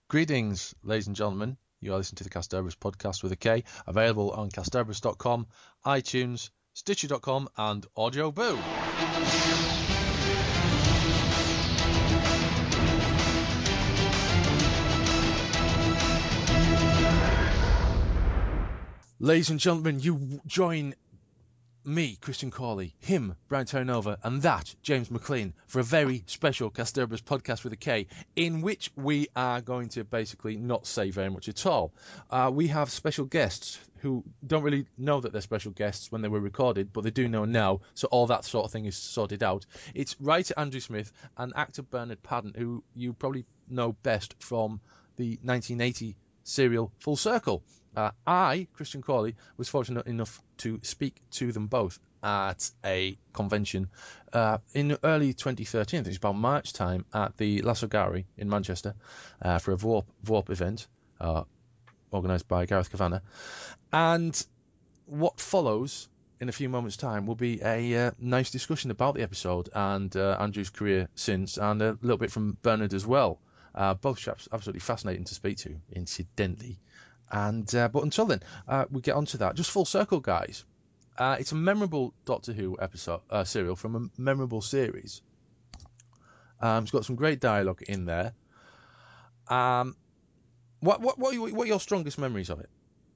Greetings, ladies and gentlemen. You are listening to the Casterbarus podcast with a K, available on casterbarus.com, iTunes, Stitcher.com, and Audio Boo. Ladies and gentlemen, you join me, Christian Cawley, him, Brian Terranova, and that, James McLean, for a very special Casterbarus podcast with a K, in which we are going to basically not say very much at all. We have special guests who don't really know that they're special guests when they were recorded, but they do know now, so all that sort of thing is sorted out. It's writer Andrew Smith and actor Bernard Padden, who you probably know best from the 1980 serial Full Circle. I, Christian Cawley, was fortunate enough to speak to them both at a convention in early 2013. I think it's about March time at the Lasso Gallery in Manchester for a VoRP event organised by Gareth Kavanagh. And what follows in a few moments' time will be a nice discussion about the episode and Andrew's career since, and a little bit from Bernard as well. Both chaps absolutely fascinating to speak to, incidentally. And but until then, we get onto that. Just Full Circle, guys. It's a memorable Doctor Who episode serial from a memorable series. It's got some great dialogue in there. What are your strongest memories of it?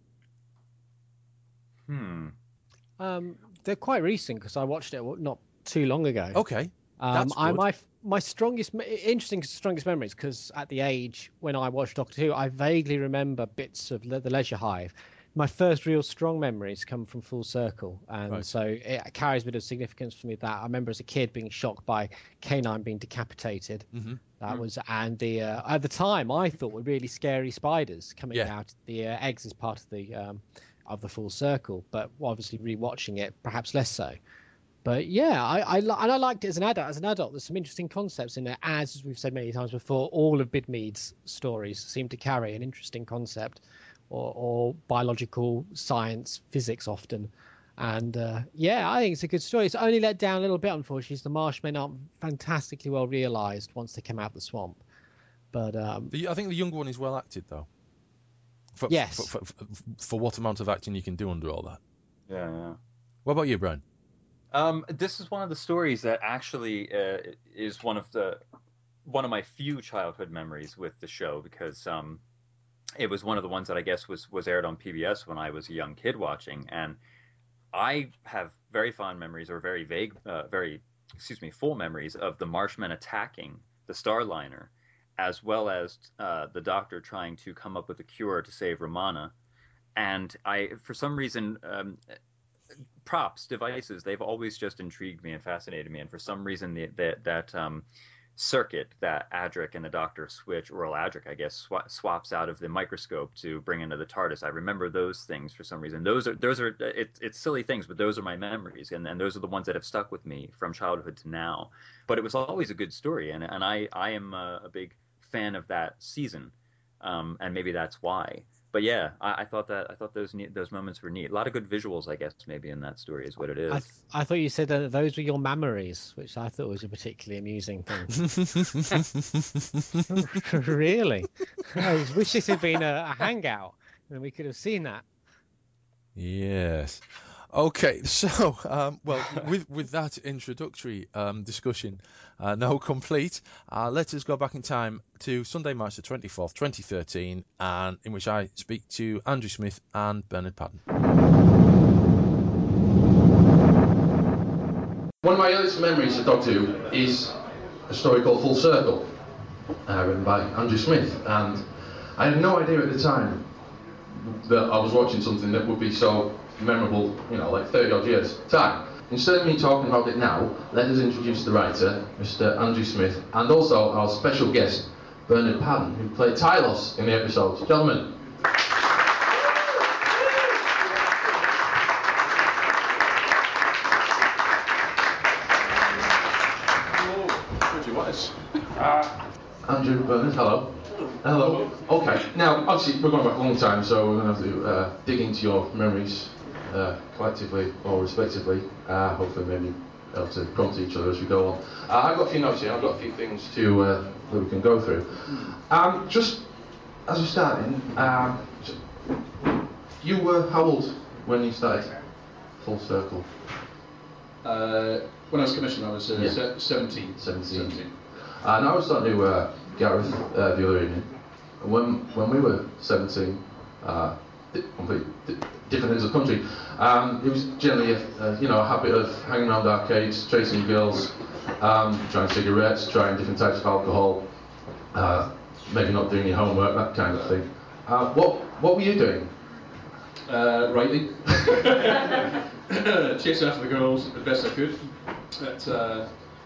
They're quite recent because I watched it not too long ago. Okay, that's good. My strongest memories, because at the age when I watched Doctor Who, I vaguely remember bits of the Leisure Hive. My first real strong memories come from Full Circle, and so it carries a bit of significance for me. That I remember as a kid being shocked by K9 being decapitated. Mm-hmm. That was, and the at the time I thought were really scary spiders coming out the eggs as part of the Full Circle, but obviously rewatching it, perhaps less so. But yeah, I liked it as an adult. As an adult, there's some interesting concepts in there. As we've said many times before, all of Bidmead's stories seem to carry an interesting concept, or biological science, physics often. And I think it's a good story. It's only let down a little bit, unfortunately. The Marshmen aren't fantastically well realised once they come out the swamp. But I think the younger one is well acted, though. Yes. For what amount of acting you can do under all that. Yeah. What about you, Brian? This is one of the stories that actually is one of my few childhood memories with the show, because it was one of the ones that I guess was aired on PBS when I was a young kid watching, and I have very fond memories, or very vague, full memories of the Marshmen attacking the Starliner, as well as the Doctor trying to come up with a cure to save Romana. And for some reason, props, devices, they've always just intrigued me and fascinated me. And for some reason, that circuit that Adric and the Doctor switch, or Adric, I guess, swaps out of the microscope to bring into the TARDIS. I remember those things for some reason. Those are it's silly things, but those are my memories, and those are the ones that have stuck with me from childhood to now. But it was always a good story, and I am a big fan of that season, and maybe that's why. But yeah, I thought those moments were neat. A lot of good visuals, I guess, maybe in that story is what it is. I thought you said that those were your memories, which I thought was a particularly amusing thing. Really? I wish this had been a hangout, and we could have seen that. Yes. Okay, so, with that introductory discussion now complete, let us go back in time to Sunday, March the 24th, 2013, and in which I speak to Andrew Smith and Bernard Padden. One of my earliest memories of Doctor Who is a story called Full Circle, written by Andrew Smith, and I had no idea at the time that I was watching something that would be so memorable, like 30 odd years time. Instead of me talking about it now, let us introduce the writer, Mr. Andrew Smith, and also our special guest, Bernard Padden, who played Tylos in the episode. Gentlemen. Andrew, Bernard, hello. Hello. Okay, now obviously we're going back a long time, so we're going to have to dig into your memories collectively or respectively. Hopefully maybe able to prompt each other as we go on. I've got a few notes here, I've got a few things that we can go through. Just as you're starting, you were how old when you started Full Circle? When I was commissioned, I was 17. 17. And I was talking to Gareth the other evening. When we were 17, completely different ends of the country, it was generally a habit of hanging around arcades, chasing girls, trying cigarettes, trying different types of alcohol, maybe not doing your homework, that kind of thing. What were you doing? Writing. Chasing after the girls as best I could. But,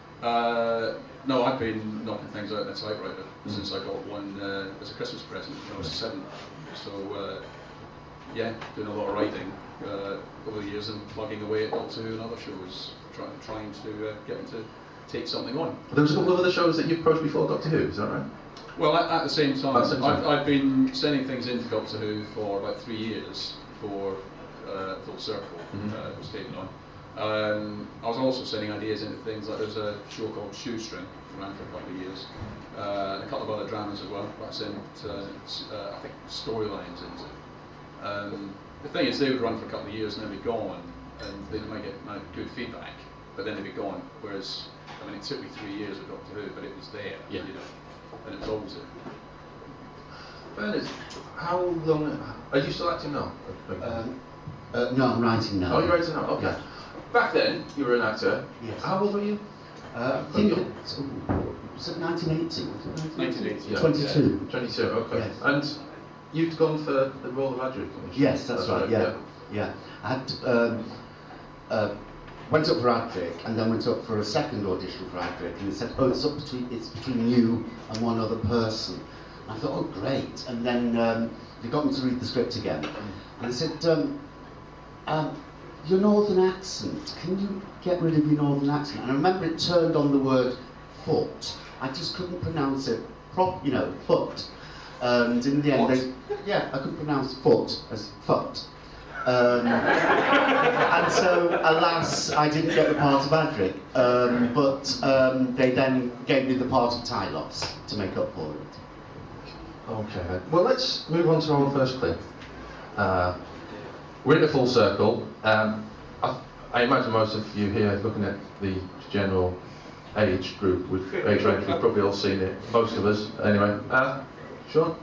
no, I've been knocking things out on a typewriter since I got one as a Christmas present when I was 7. So, yeah, doing a lot of writing over the years and plugging away at Doctor Who and other shows, trying to get them to take something on. There was a couple of other shows that you approached before Doctor Who, is that right? Well, at the same time, I've been sending things into Doctor Who for about 3 years before Full Circle was taken on. I was also sending ideas into things like there's a show called Shoestring, ran for a couple of years, and a couple of other dramas as well, but I sent, I think, storylines into. The thing is, they would run for a couple of years and then be gone, and they might get good feedback, but then they'd be gone. Whereas, I mean, it took me 3 years with Doctor Who, but it was there, you know, and it was always there. Bernard, how long are you still acting now? No, I'm writing now. Oh, you're writing now. Okay. Back then, you were an actor. Yes. How old were you? I think it's, was it 1980? 1980. Yeah. 22. 22. Okay. Yes. And you'd gone for the role of Adric. Yes, that's right. Yeah. I had went up for Adric and then went up for a second audition for Adric, and they said, "Oh, it's between you and one other person." And I thought, "Oh, great!" And then they got me to read the script again, and they said, "Your northern accent, can you get rid of your northern accent?" And I remember it turned on the word foot. I just couldn't pronounce it foot. And in the end, I couldn't pronounce foot as foot. And so, alas, I didn't get the part of Adric. But they then gave me the part of Tylos to make up for it. Okay. Well, let's move on to our first clip. We're in a Full Circle. I imagine most of you here looking at the general age group with age range, we've probably all seen it. Most of us, anyway. Sean?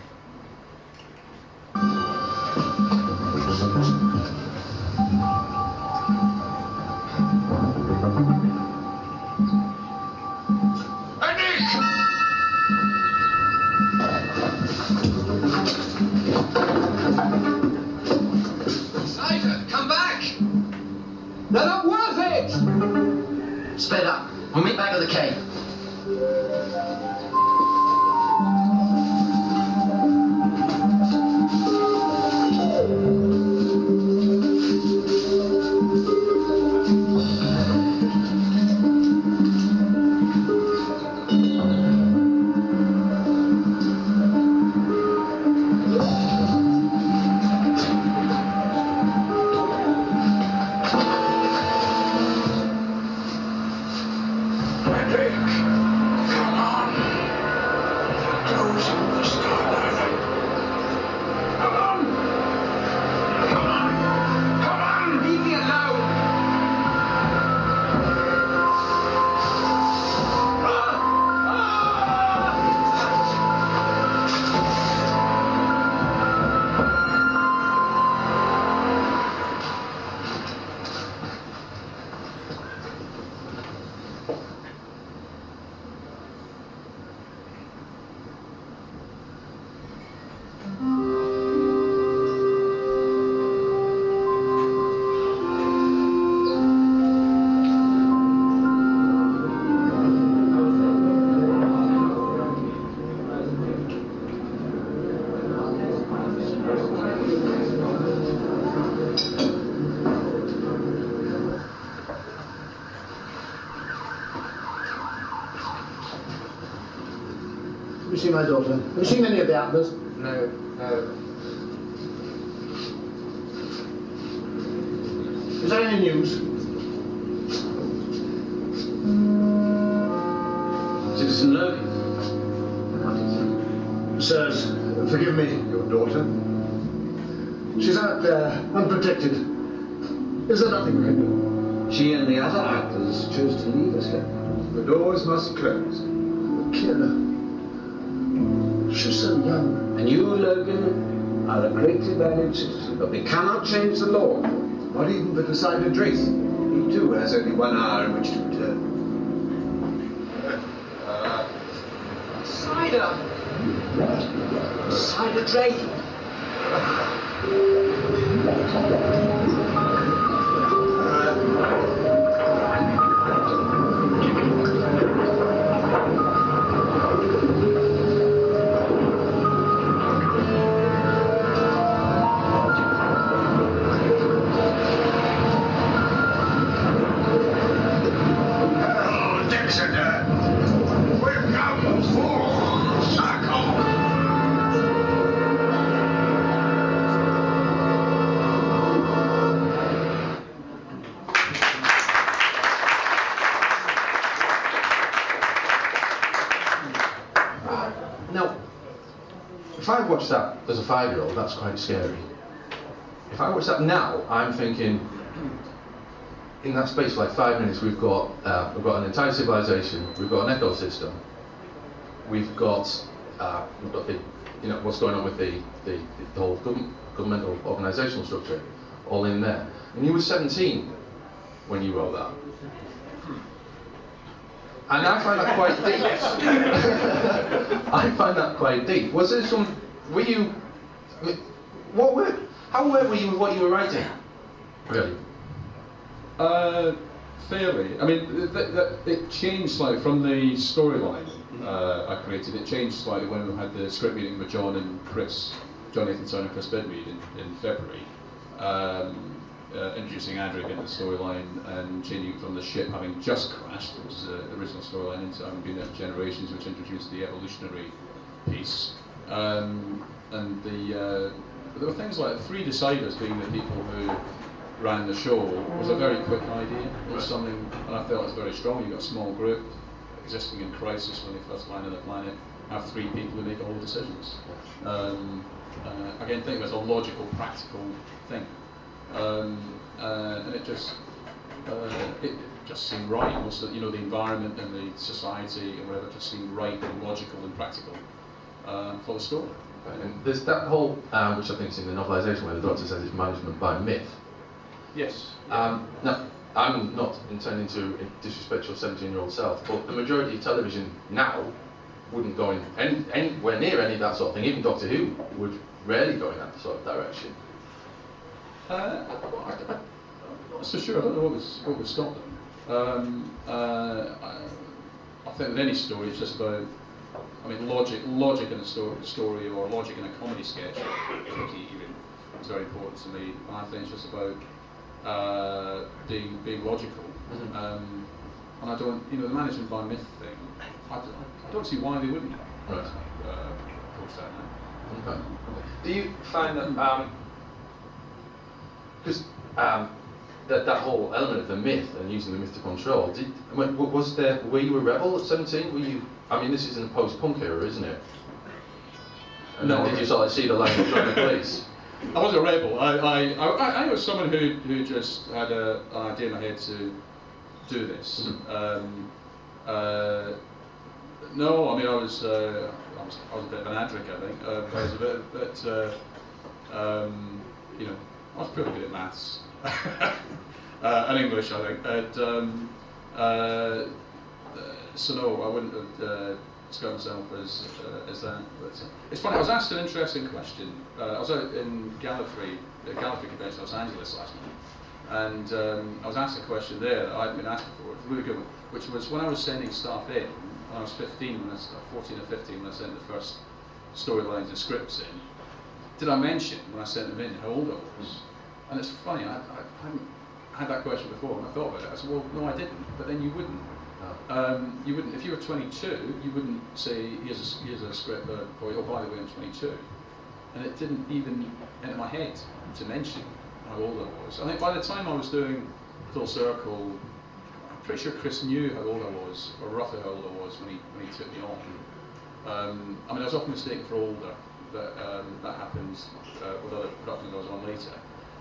They're not worth it! Sped up. We'll meet back at the cave. Have you seen my daughter? Have you seen any of the Atlas? No. Is there any news? Citizen Logan. Sirs, Forgive me, your daughter. She's out there, unprotected. Is there nothing we can do? She and the other actors chose to leave us here. The doors must close. Kira. She's so young. And you, Logan, are a greatly valued citizen, but we cannot change the law. Not even for decided Drace. He too has only 1 hour in which to return. Cider! Cider Drake! Now, if I watched that as a 5-year-old, that's quite scary. If I watch that now, I'm thinking, in that space for like 5 minutes, we've got an entire civilization, we've got an ecosystem, we've got the, what's going on with the whole governmental organisational structure, all in there. And you were 17 when you wrote that. And I find that quite deep. I find that quite deep. Was there some? Were you? How aware were you of what you were writing? Really? Fairly. I mean, it changed slightly from the storyline I created. It changed slightly when we had the script meeting with John and Chris, John Nathanson and Chris Bidmead in February. Introducing Adric into the storyline and changing from the ship having just crashed, which was the original storyline, into having been there for generations, which introduced the evolutionary piece. And there were things like 3 deciders being the people who ran the show was a very quick idea. It was something, and I felt it was very strong. You've got a small group existing in crisis when they first land on the planet, have 3 people who make all the decisions. Again, think of it as a logical, practical thing. And it just seemed right. Also, the environment and the society and whatever just seemed right and logical and practical for the story. And there's that whole, which I think is in the novelisation, where the Doctor says it's management by myth. Yes. Now, I'm not intending to disrespect your 17-year-old self, but the majority of television now wouldn't go in anywhere near any of that sort of thing. Even Doctor Who would rarely go in that sort of direction. I'm not so sure. I don't know what would stop them. I think with any story, it's just about, logic in a story or logic in a comedy sketch, it's very important to me. I think it's just about being logical. And I don't, the management by myth thing, I don't see why they wouldn't approach that now. Okay. Do you find that, because that whole element of the myth and using the myth to control, were you a rebel at 17? Were you? I mean, this is in the post-punk era, isn't it? And no. Did you sort of see the line of join the police? I was a rebel. I was someone who just had an idea in my head to do this. No, I mean I was a bit of an Adric, I think. I was a bit I was pretty good at maths and English, I think. So no, I wouldn't have described myself as that. But it's funny. I was asked an interesting question. I was out in Gallifrey Convention, Los Angeles last night, and I was asked a question there that I hadn't been asked before. It's a really good one, which was when I was sending stuff in. When I was 14 or 15, when I sent the first storylines and scripts in. Did I mention when I sent them in how old I was? And it's funny, I hadn't had that question before, and I thought about it. I said, well, no, I didn't. But then you wouldn't. You wouldn't. If you were 22, you wouldn't say, here's a script for you. Oh, by the way, I'm 22. And it didn't even enter my head to mention how old I was. I think by the time I was doing Full Circle, I'm pretty sure Chris knew how old I was, or roughly how old I was when he took me on. I was often mistaken for older that happened with other productions I was on later.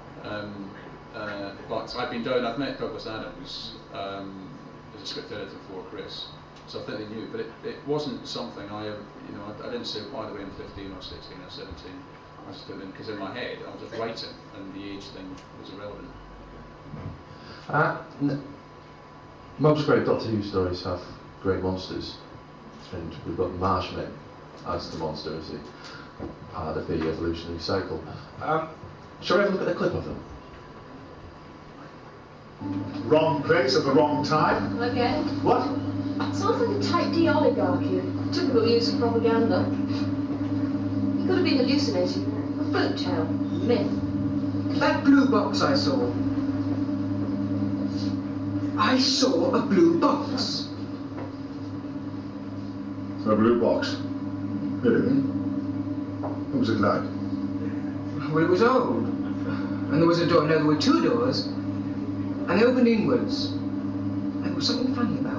But I've met Douglas Adams as a script editor for Chris, so I think they knew. But it wasn't something I didn't say, by the way, I'm 15 or 16 or 17. I just did it because in my head I was just writing, and the age thing was irrelevant. Most great Doctor Who stories have great monsters, and we've got Marshmen as the monster, as part of the evolutionary cycle. Shall we have a look at a clip of them? Wrong place at the wrong time? Again? What? Sounds like a type D oligarchy. Typical use of propaganda. He could have been hallucinating. A folk tale. Myth. That blue box I saw. I saw a blue box. A blue box? Really? What was it like? Well, it was old. And there was a door. No, there were two doors. And they opened inwards. There was something funny about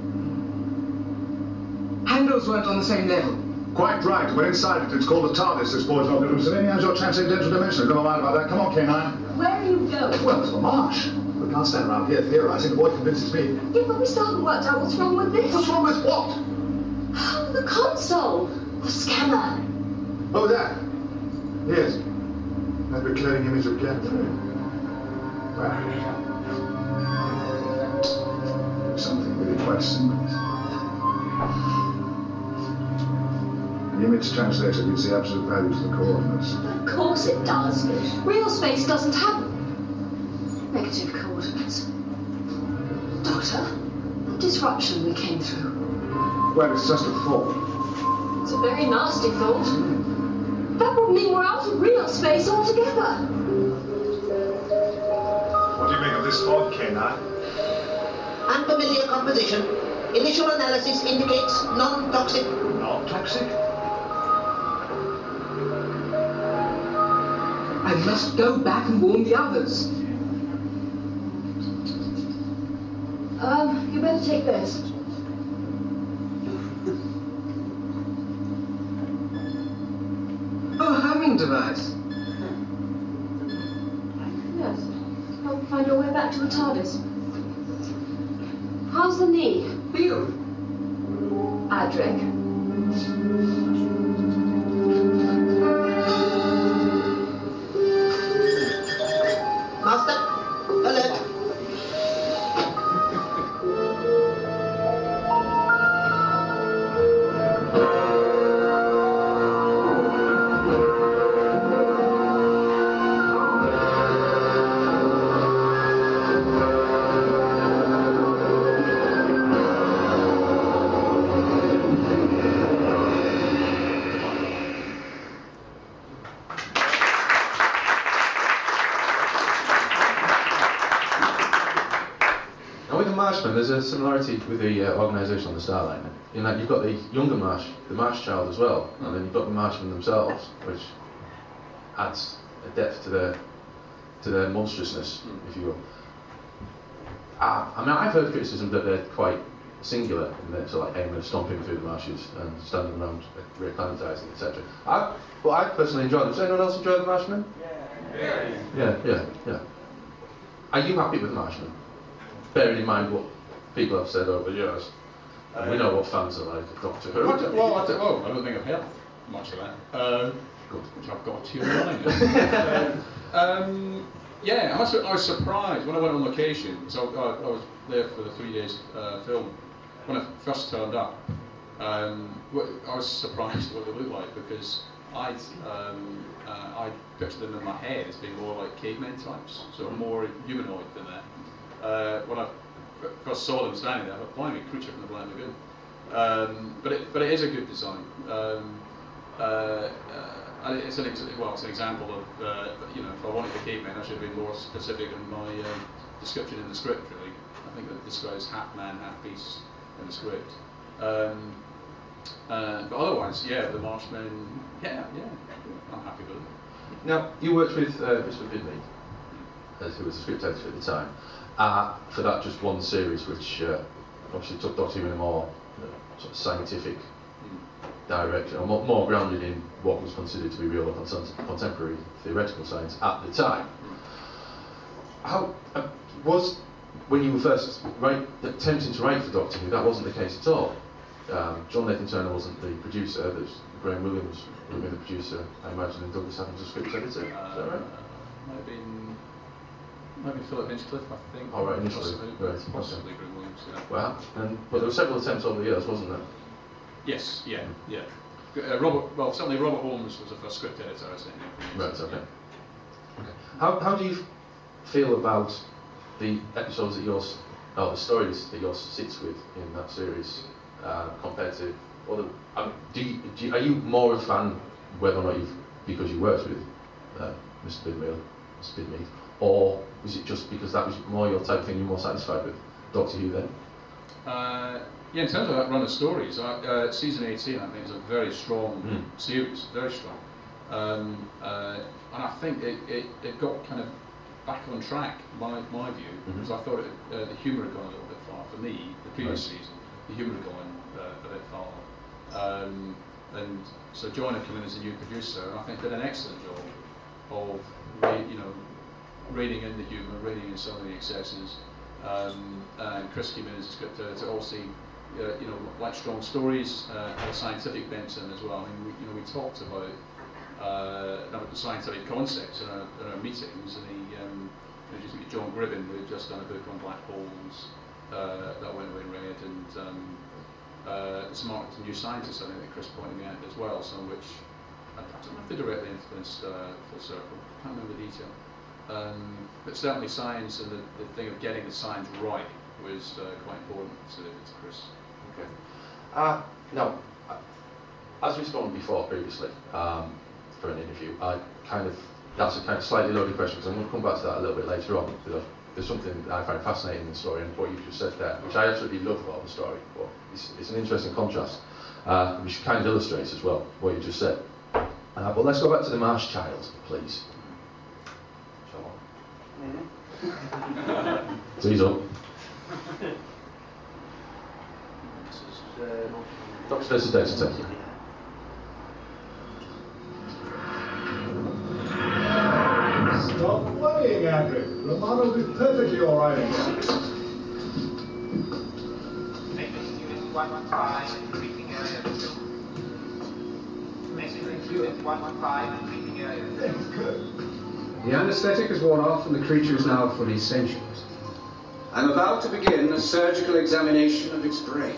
them. Handles weren't on the same level. Quite right. We're inside it. It's called the TARDIS. This boy's not going to Savini has your transcendental dimension. Don't mind about that. Come on, K9. Where are you going? Well, to the marsh. We can't stand around here theorising. The boy convinces me. Yeah, but we still haven't worked out what's wrong with this. What's wrong with what? Oh, the console. The scanner. Oh, that. Yes. That recurring image of Gallifrey. Well, something really quite simple. The image translator gives the absolute values of the coordinates. Of course it does. Real space doesn't have negative coordinates. Doctor, the disruption we came through. Well, it's just a thought. It's a very nasty thought. That would mean we're out of real space altogether. What do you make of this thought, K9? Unfamiliar composition. Initial analysis indicates non-toxic. Non-toxic? I must go back and warn the others. You better take this. Oh, homing device. Yes. Help find your way back to the TARDIS. How's the knee? Feel. Adric. Master, alert. There's a similarity with the organisation on the Starliner, in that you've got the younger Marsh, the Marsh child as well, and then you've got the Marshmen themselves, which adds a depth to their monstrousness, if you will. I mean, I've heard criticism that they're quite singular in that sort of like aiming at stomping through the marshes and standing around reacclimatising, etc. But I personally enjoy them. Does anyone else enjoy the Marshmen? Yeah. Are you happy with the Marshmen? Bearing in mind what people have said over the years. And we know what fans are like of Doctor Who. I don't think I've heard much of that. Good. Which I've got to online. Yeah, I was surprised when I went on location. So I was there for the 3 days film. When I first turned up, I was surprised what they looked like, because I pictured them in my head as being more like cavemen types, so more humanoid than that. When I first saw them standing there, I thought, blimey, creature from the Black Lagoon. But it is a good design. And it's an example of if I wanted the cavemen, I should have been more specific in my description in the script. Really, I think that describes half man, half beast in the script. But otherwise, the Marshmen, I'm happy with them. Now, you worked with Mr. Bidley, who was the script editor at the time, for that just one series, which obviously took Doctor Who in a more sort of scientific direction, or more grounded in what was considered to be real or contemporary theoretical science at the time. How was, when you were first attempting to write for Doctor Who, that wasn't the case at all? John Nathan Turner wasn't the producer, Graham Williams would have been the producer, I imagine, and Douglas Adams was script editor. Is that right? Might have been Philip Hinchcliffe, I think. Oh, right, initially. Possibly Graham Williams, yeah. Well, but there were several attempts over the years, wasn't there? Yes, yeah. Certainly Robert Holmes was the first script editor, I think. Right, okay. How do you feel about the episodes that yours, or the stories that yours sits with in that series, compared to other? Are you more a fan, whether or not because you worked with Mr. Bidmead, or was it just because that was more your type of thing, you're more satisfied with Doctor Who then? Yeah, in terms of that run of stories, season 18 I think is a very strong series, very strong. And I think it got kind of back on track, my view, because I thought the humour had gone a little bit far. For me, the previous season, the humour had gone a bit far. And so John had come in as a new producer, and I think did an excellent job of reining in the humour, reining in some of the excesses. And Chris came in as a script editor, also like strong stories, had a scientific bent to them as well. I mean, we talked about the scientific concepts in our meetings, and John Gribben, who had just done a book on black holes that I went away and read, and some art to New Scientists, I think, that Chris pointed me out as well, some of which I don't know if they directly influenced Full Circle, I can't remember the detail. But certainly science and the thing of getting the science right was quite important to Chris. Okay. Now, as we've spoken before previously for an interview, that's a kind of slightly loaded question, because I'm going to come back to that a little bit later on. There's something that I find fascinating in the story, and what you've just said there, which I absolutely love about the story. But it's an interesting contrast, which kind of illustrates as well what you just said. But let's go back to the Marsh Child, please. Tease up. This is Dexter. Stop worrying, Adric. Lamar will be perfectly all right again. Maintenance unit 115, briefing area 2. Maintenance unit 115, briefing area 2. Good. The anaesthetic has worn off and the creature is now fully sentient. I'm about to begin a surgical examination of its brain.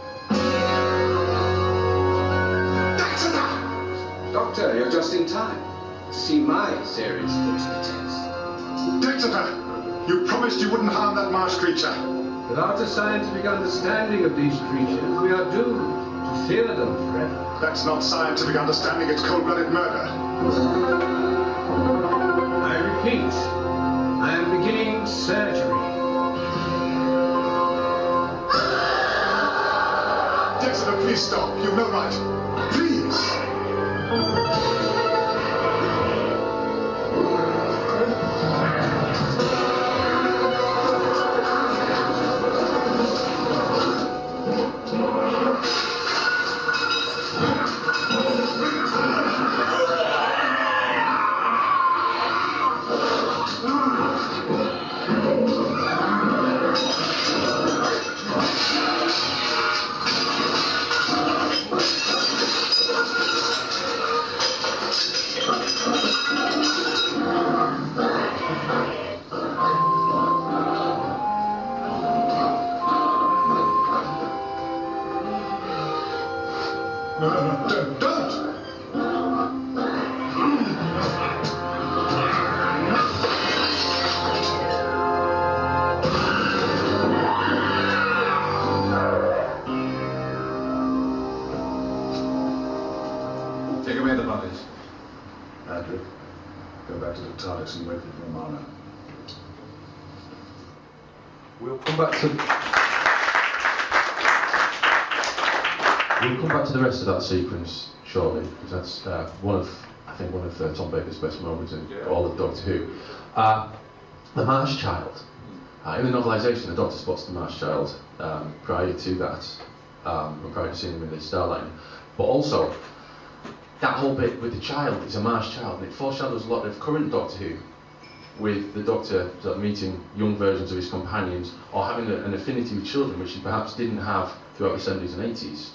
Doctor, you're just in time to see my series put to the test. Dexter, you promised you wouldn't harm that marsh creature. Without a scientific understanding of these creatures, we are doomed to fear them forever. That's not scientific understanding, it's cold-blooded murder. I repeat, I am beginning surgery. Dexter, please stop. You've no right. Please. Take away the bodies. Adric, go back to the TARDIS and wait for Romana. We'll come back to the rest of that sequence shortly, because that's one of Tom Baker's best moments in all of Doctor Who. The Marsh Child. In the novelisation, the Doctor spots the Marsh Child prior to that, prior to seeing him in the Starline. But also, that whole bit with the child, it's a Marsh child, and it foreshadows a lot of current Doctor Who, with the Doctor sort of meeting young versions of his companions, or having an affinity with children, which he perhaps didn't have throughout the 70s and 80s.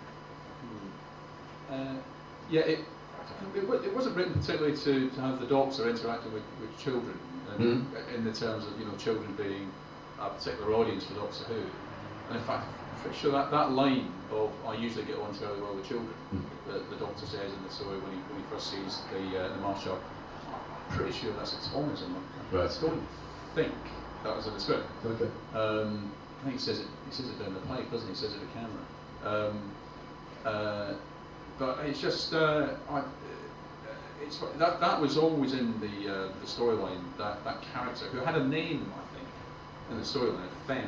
It wasn't written particularly to have the Doctor interacting with children, in the terms of children being a particular audience for Doctor Who. And in fact, I'm pretty sure that line of "I usually get on fairly well with children," that the Doctor says in the story when he first sees the Marsh child, I'm pretty sure that's a Thomism. Right. I don't think that was in the script. Okay. I think he says it down the pipe, doesn't he? He says it to camera. But it's just that was always in the storyline. That character who had a name, I think, in the storyline, Femme,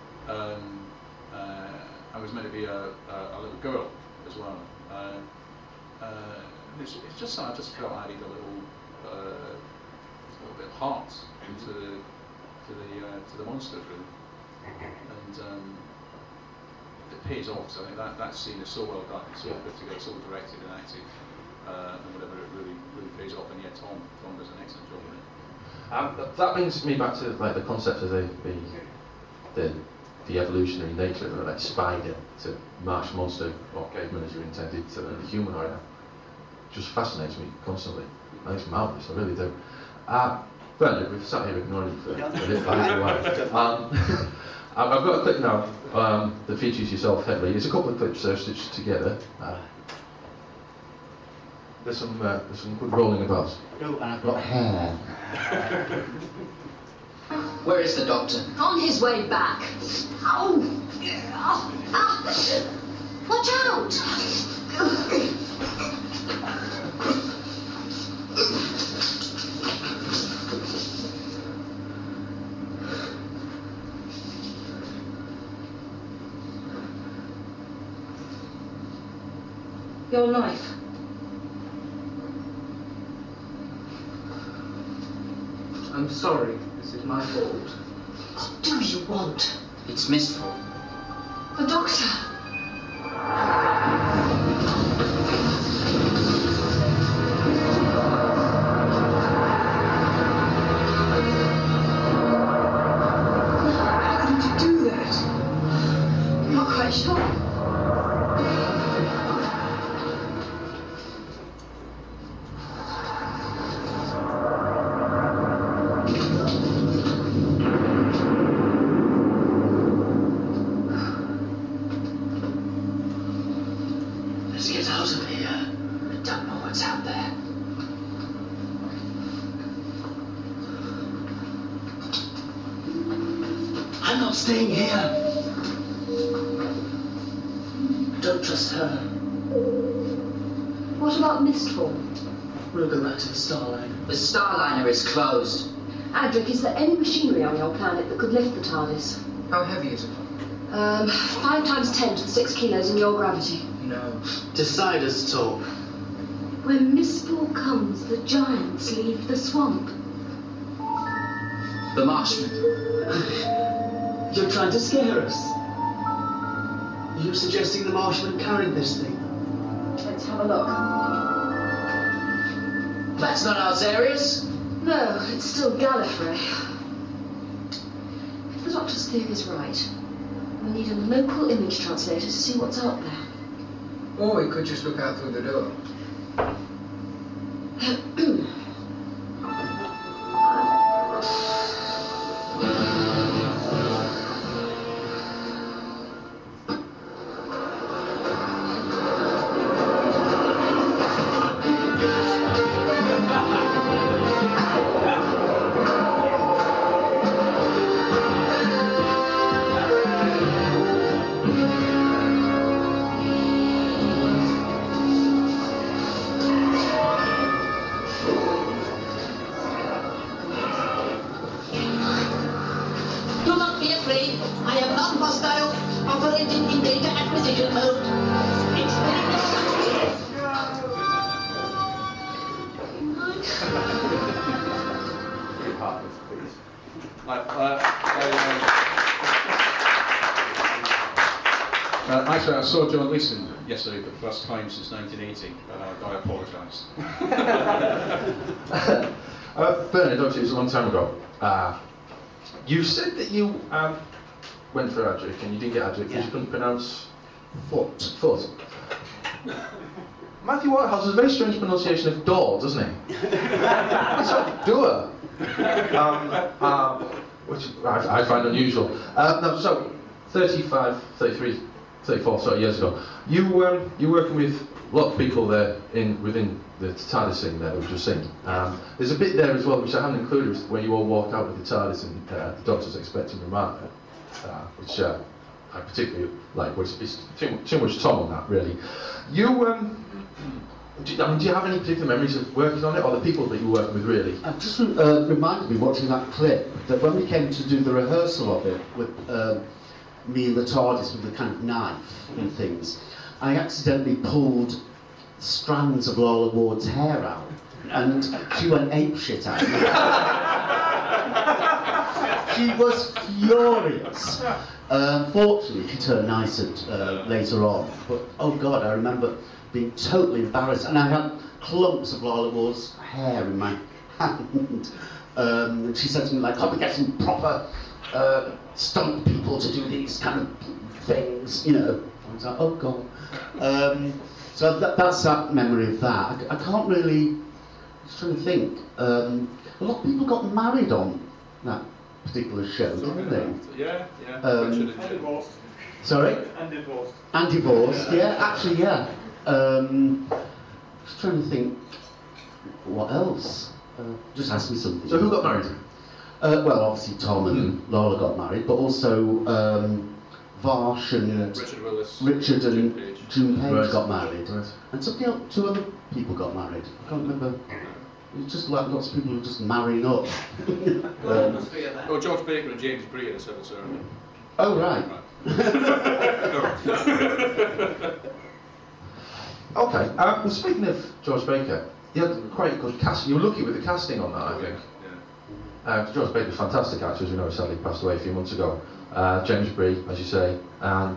and was meant to be a little girl as well. It's just I just felt I added a little bit of heart to the monster really, and it pays off. So I think that scene is so well done, so well put together, so well directed and acted, and whatever, it really pays off. And yet Tom does an excellent job in it. That brings me back to like the concept of the evolutionary nature of like spider to Marsh monster or caveman as you intended to the humanoid. Just fascinates me constantly. I think it's marvellous, I really do. Well, we've sat here ignoring you for a little while. I've got a clip now that features yourself heavily. There's a couple of clips stitched together. There's some good rolling about. Oh, and I've got hair. Where is the Doctor? On his way back. Ow! Watch out! Your knife. I'm sorry. This is my fault. What do you want? It's Mistfall. The Doctor. How did you do that? I'm not quite sure. Let's get out of here. I don't know what's out there. I'm not staying here. I don't trust her. What about Mistfall? We'll go back to the Starliner. The Starliner is closed. Adric, is there any machinery on your planet that could lift the TARDIS? How heavy is it? 5 times 10 to the 6 kilos in your gravity. No. Deciders talk. When Mistfall comes, the giants leave the swamp. The Marshman. You're trying to scare us. You're suggesting the Marshman carried this thing? Let's have a look. That's not Alzarius? No, it's still Gallifrey. If the Doctor's theory is right, we need a local image translator to see what's out there. Or we could just look out through the door. Do not be afraid. I am non-hostile, operating in data acquisition mode. Actually, I saw John Leeson yesterday for the first time since 1980, and I apologise. Bernard, obviously it was a long time ago. You said that you went for Adric and you didn't get Adric because you couldn't pronounce foot. Matthew Whitehouse has a very strange pronunciation of door, doesn't he? It's like doer, which I find unusual. No, so 35, 33, 34 years ago, you were working with a lot of people there within the TARDIS scene there that we've just seen. There's a bit there as well which I haven't included, where you all walk out with the TARDIS and the Doctor's expecting remark, which I particularly like. Which is too much Tom on that, really. You do you have any particular memories of working on it, or the people that you work with, really? It just reminded me, watching that clip, that when we came to do the rehearsal of it with me and the TARDIS with the kind of knife and things, I accidentally pulled strands of Lola Ward's hair out, and she went apeshit at me. She was furious. Fortunately, she turned nice later on, but oh God, I remember being totally embarrassed, and I had clumps of Lola Ward's hair in my hand. And she said to me, like, "Can't we get some proper stunt people to do these kind of things?" You know. I was like, "Oh God." So that's that memory of that. I can't really. I'm just trying to think. A lot of people got married on that particular show, didn't they? Yeah. And divorced. Sorry? And divorced. And divorced, yeah, actually, yeah. Just trying to think, what else? Just ask me something. So who got married? Well, obviously Tom and Lola got married, but also Varsh and Richard and June Page got married. Right. And something else, 2 other people got married. I can't remember. It was just like lots of people were just marrying up. George Baker and James Bree at a civil ceremony. Oh, right. Okay, well, speaking of George Baker, you had quite a good cast. You were lucky with the casting on that, I think. George Baker, fantastic actor, as we know, sadly passed away a few months ago. James Bree, as you say, and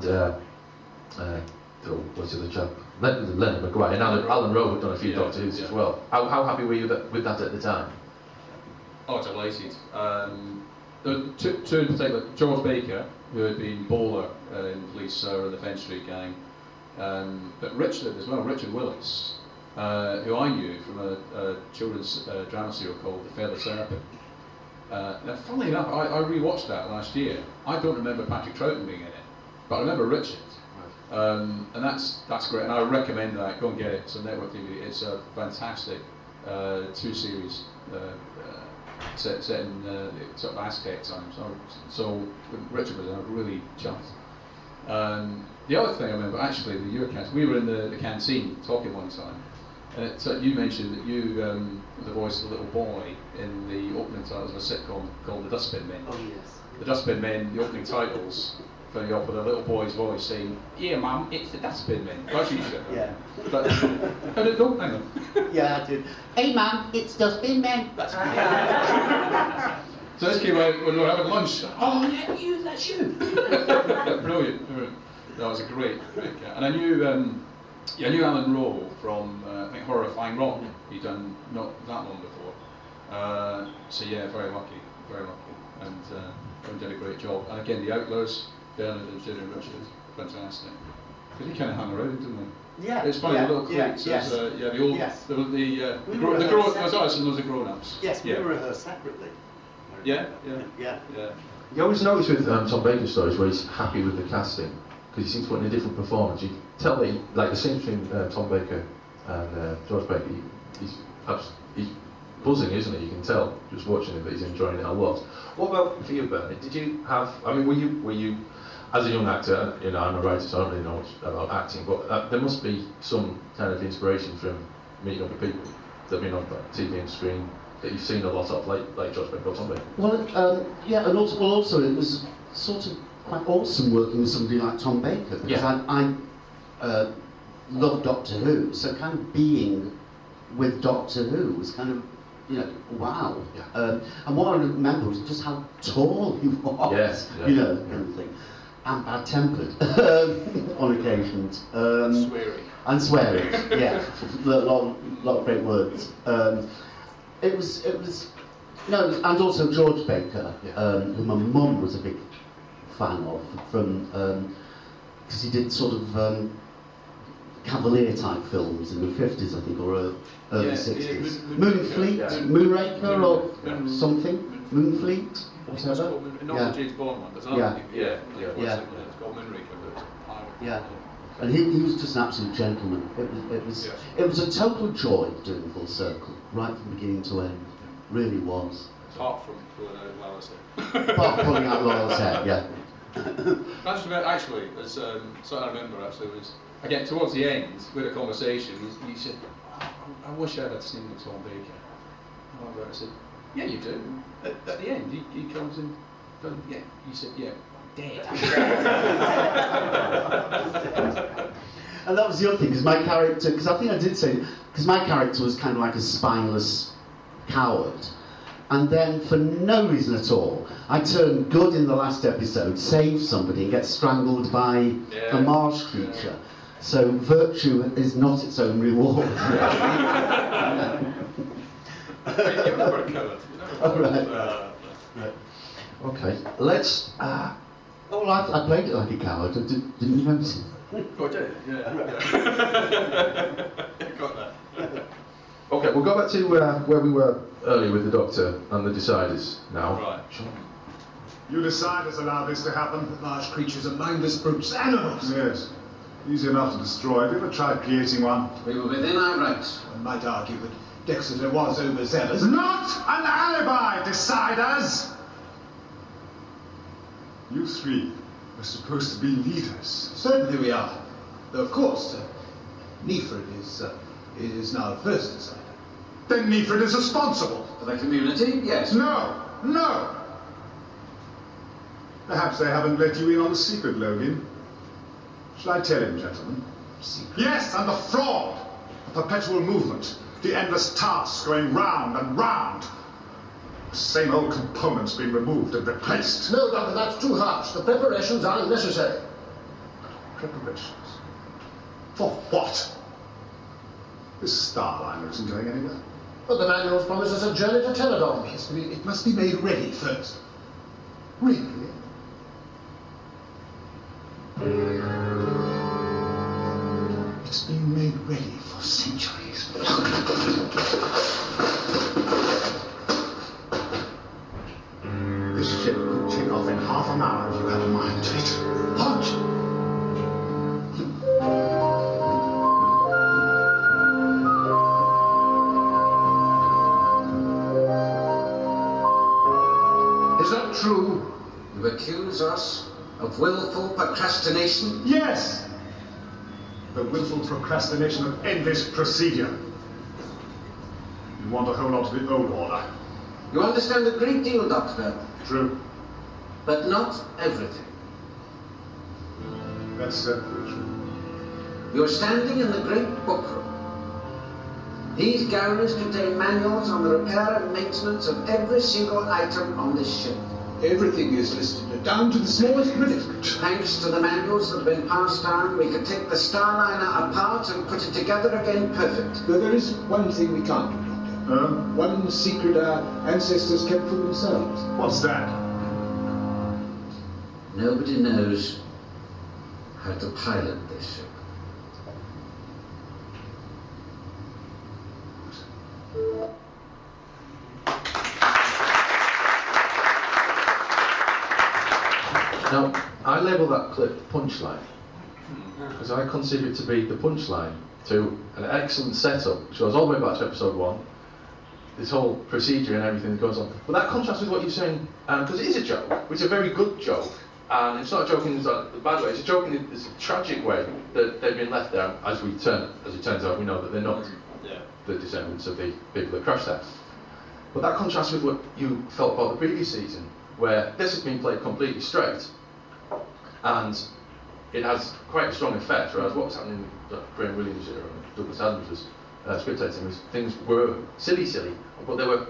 what's the other chap? Leonard Maguire, and Alan Rowe had done a few Doctor Who's as well. How happy were you with that at the time? Oh, delighted. Two in particular, George Baker, who had been bowler in Police and the Fenn Street Gang, but Richard as well, Richard Willis, who I knew from a children's drama serial called The Feather Serpent. Now, funnily enough, I rewatched that last year. I don't remember Patrick Troughton being in it, but I remember Richard. And that's great, and I recommend that. Go and get it. It's on Network TV. It's a fantastic 2-series set in sort of Aztec times. So Richard was really chuffed. The other thing I remember, actually, the Eurocast, we were in the canteen talking one time, and you mentioned that you were the voice of the little boy in the opening titles of a sitcom called The Dustbin Men. Oh yes. The Dustbin Men, the opening titles, starting off with a little boy's voice saying, "Yeah, Mum, it's the Dustbin Men." That's you said. Yeah. But how did it go? Hang on. Yeah, I did. "Hey, Mum, it's Dustbin Men." That's So this came out when we were having lunch. Oh, yeah, that's you. Brilliant. That was a great cat. And I knew Alan Rowe from I think Horrifying Rock. He'd done not that long before. So yeah, very lucky, and did a great job. And again, the Outlers, Bernard and Jim and Richard, fantastic. Because he kind of hung around, didn't they? Yeah. It's funny, the little cliques. Yes. The old, Yes. the grown-ups, and those are grown-ups. Yes, we rehearsed separately. Yeah. You always notice with Tom Baker's stories where he's happy with the casting, because he seems to put in a different performance. You can tell that like the scene between Tom Baker and George Baker, he's buzzing, isn't he? You can tell just watching him that he's enjoying it a lot. What about for you, Bernard? Did you have? I mean, were you as a young actor? You know, I'm a writer, so I don't really know much about acting, but there must be some kind of inspiration from meeting other people that have been on TV and screen that you've seen a lot of, like George Baker or Tom Baker. Well, yeah, and also it was sort of quite awesome working with somebody like Tom Baker, because I love Doctor Who, so kind of being with Doctor Who was kind of, wow. Yeah. And what I remember was just how tall he was, kind of thing. and bad-tempered on occasions. Sweary. And swearing, yeah. A lot of great words. It was, no, and also George Baker, who my mum was a big fan of, from, because he did sort of Cavalier-type films in the 50s, I think, or early 60s. Moonraker or something? Moonfleet? Whatever? Not the James Bond one, there's another it's called Moonraker, but it's a pirate. Yeah. And he was just an absolute gentleman. It was a total joy doing Full Circle, right from beginning to end. Really was. Apart from pulling out Lala's head. Apart from pulling out Lala's head, yeah. Actually, as something I remember actually was, again towards the end, with a conversation, he said, I wish I had seen Tom Baker. And I said, yeah, you do. At the end, he comes in, yeah, he said, yeah, dead. And that was the other thing, because my character, because I think I did say, because my character was kind of like a spineless coward. And then, for no reason at all, I turned good in the last episode, save somebody, and get strangled by a marsh creature. So virtue is not its own reward. You're never a coward. Right. Okay, let's... I played it like a coward, didn't you notice? Oh, did yeah. Got that. Okay, we'll go back to where we were earlier with the Doctor and the Deciders now. Right. You Deciders allow this to happen? The large creatures are mindless brutes, animals. Yes. Easy enough to destroy. Have you ever tried creating one? We were within our rights. One might argue that Dexter was overzealous. Not an alibi, Deciders! You three are supposed to be leaders. Certainly we are. Though, of course, Neefred is now first decider. Then Neefred is responsible. For the community, yes. No! Perhaps they haven't let you in on the secret, Logan. Shall I tell him, gentlemen? Secret? Yes, and the fraud! The perpetual movement. The endless tasks going round and round. The same old components being removed and replaced. No, Doctor, that's too harsh. The preparations are unnecessary. Preparations? For what? This Starliner isn't going anywhere. But the manuals promise us a journey to Teledon. It must be made ready first. Really? It's been made ready for centuries. This ship could take off in half an hour if you had a mind to it. What? Is that true? You accuse us of willful procrastination? Yes! The willful procrastination of endless procedure. You want to hold on to the old order. You understand a great deal, Doctor. True. But not everything. That's certainly true. You're standing in the great bookroom. These galleries contain manuals on the repair and maintenance of every single item on this ship. Everything is listed, down to the smallest rivet. Thanks to the manuals that have been passed down, we could take the Starliner apart and put it together again perfect. But there is one thing we can't do, Doctor. One secret our ancestors kept for themselves. What's that? Nobody knows how to pilot this ship. Now, I label that clip punchline, because I consider it to be the punchline to an excellent setup, which goes all the way back to episode 1, this whole procedure and everything that goes on. But that contrasts with what you're saying, because it is a joke, which is a very good joke, and it's not a joke in the bad way, it's a joke in this tragic way that they've been left there. As it turns out, we know that they're not the descendants of the people that crashed there. But that contrasts with what you felt about the previous season, where this has been played completely straight, and it has quite a strong effect, whereas what was happening with Graham Williams and Douglas Adams was scriptating was things were silly, but they were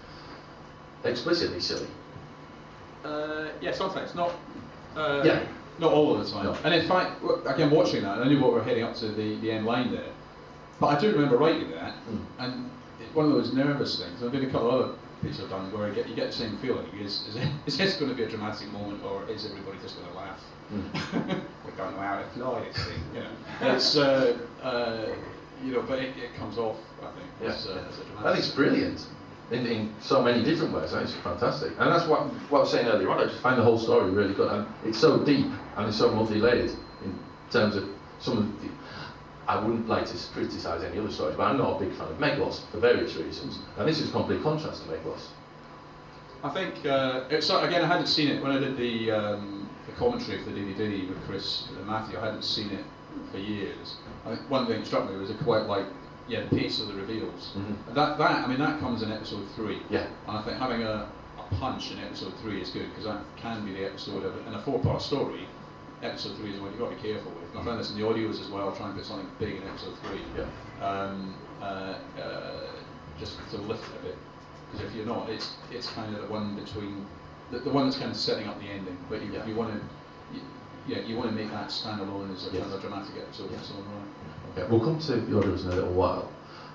explicitly silly. Yeah, sometimes not. Not all of the time. No. And in fact, again, watching that, I knew what we were heading up to the end line there. But I do remember writing that, and one of those nervous things. I've been a couple of other pieces I've done where you get the same feeling. Is this going to be a dramatic moment, or is everybody just going to laugh? We're going to know how to fly this thing. You know, it's but it comes off. I think as a dramatic. And it's brilliant in so many different ways. I think it's fantastic, and that's what I was saying earlier on. I just find the whole story really good, and it's so deep and it's so multi-layered in terms of some of the. I wouldn't like to criticise any other stories, but I'm not a big fan of Meglos for various reasons, and this is a complete contrast to Meglos. I think again, I hadn't seen it when I did the commentary for the DVD with Chris and Matthew. I hadn't seen it for years. I think one thing that struck me was I quite like the pace of the reveals. And that comes in episode 3. Yeah. And I think having a punch in episode 3 is good because that can be the episode of in a 4-part story. Episode 3 is one you've got to be careful with. And I found this in the audios as well. Try and put something big in episode 3. Yeah. Just to lift it a bit. Because if you're not, it's kind of the one between the one that's kind of setting up the ending. But you want to make that stand alone as a kind of a dramatic episode. Yeah. So Okay, we'll come to the audios in a little while.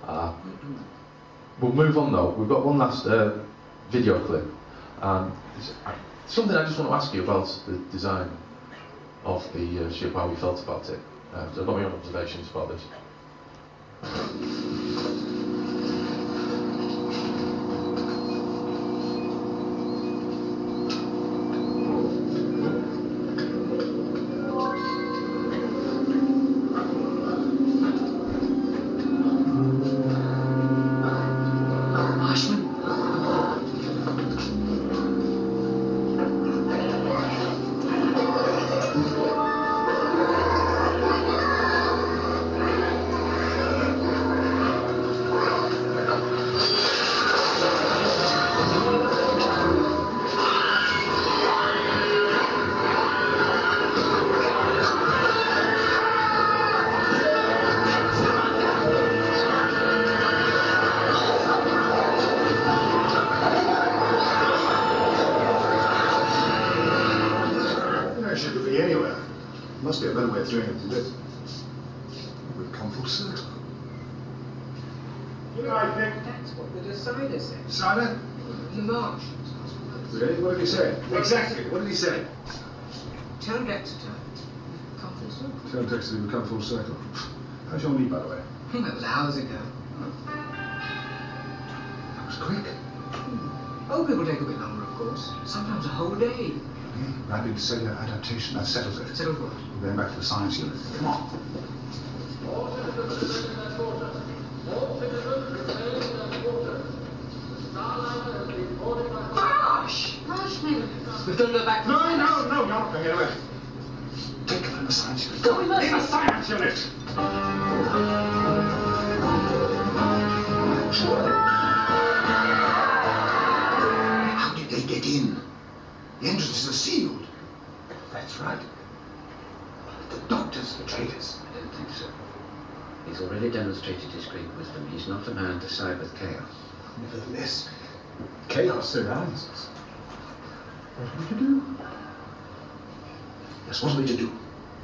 We'll move on though. We've got one last video clip. Something I just want to ask you about the design of the ship, how we felt about it. So I've got my own observations about this. Decider? The March. Really? What did he say? Exactly. What did he say? Tell Dexter. Come full circle. Tell Dexter to come full circle. How's your knee, by the way? That was hours ago. That was quick. Oh, people take a bit longer, of course. Sometimes a whole day. Rapid cellular adaptation. That settles it. Settles what? We're going back to the science unit. Come on. We've got to go back to No, you're not going anywhere. Take them in the science unit. Go in the science unit! How did they get in? The entrances are sealed. That's right. The doctors betrayed us. I don't think so. He's already demonstrated his great wisdom. He's not a man to side with chaos. Nevertheless, chaos surrounds us. What are we to do? Yes, what are we to do?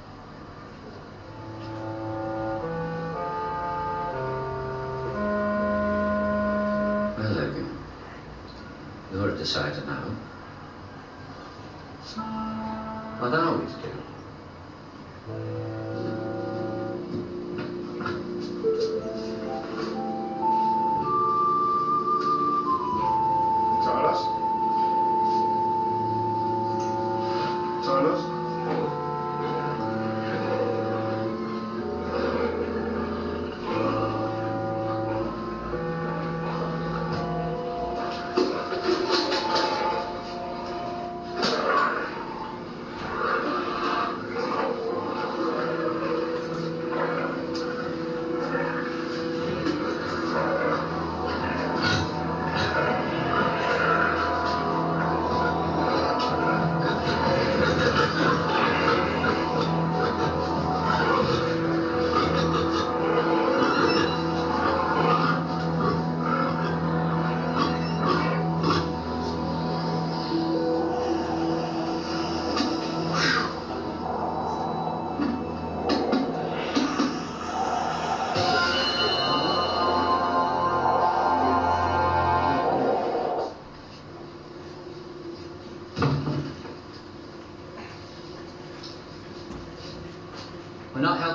Well, Logan, you're a decider now. What are we to do?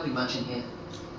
be much in here.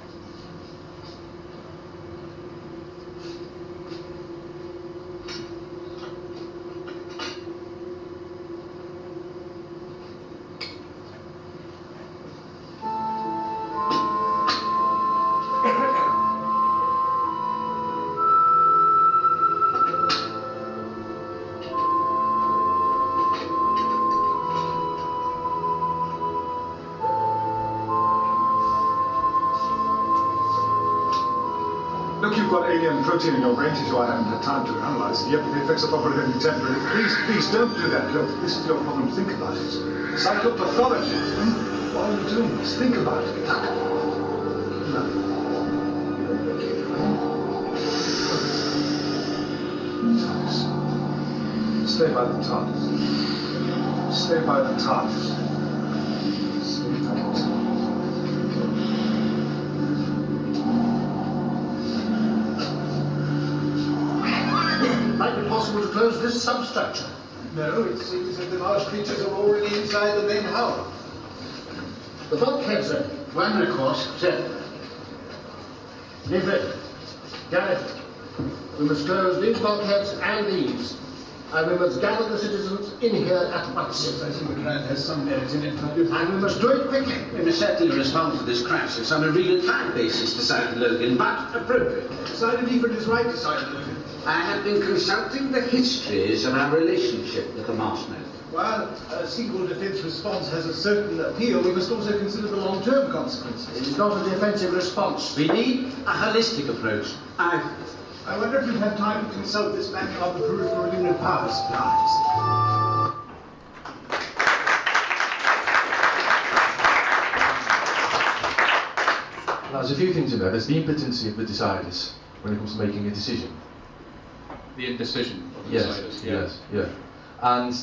Look, you've got alien protein in your brain tissue. I haven't had time to analyze it yet, but the effects are probably only temporary. Please don't do that. Look, this is your problem. Think about it. Psychopathology. Why are you doing this? Think about it. Stay by the TARDIS. Stay by the TARDIS. Stay by the TARDIS. Might be possible to close this substructure. No, it seems that the marsh creatures are already inside the main hull. The bulkheads are one, of course, set. Nifford, Gareth, we must close these bulkheads and these. And we must gather the citizens in here at once. Yes, I think the plan has some merit in it, my dear. And we must do it quickly. We must certainly respond to this crisis on a real time basis, decided Logan, but appropriate. Decided Nifford is right, decided Logan. I have been consulting the histories of our relationship with the Marshmallow. While a single defence response has a certain appeal, we must also consider the long-term consequences. It is not a defensive response. We need a holistic approach. I wonder if you've had time to consult this manual on the peripheral lunar power supplies. There's a few things in there. There's the impotency of the deciders when it comes to making a decision. The indecision of the Yes, deciders. Yeah. yes, yeah. And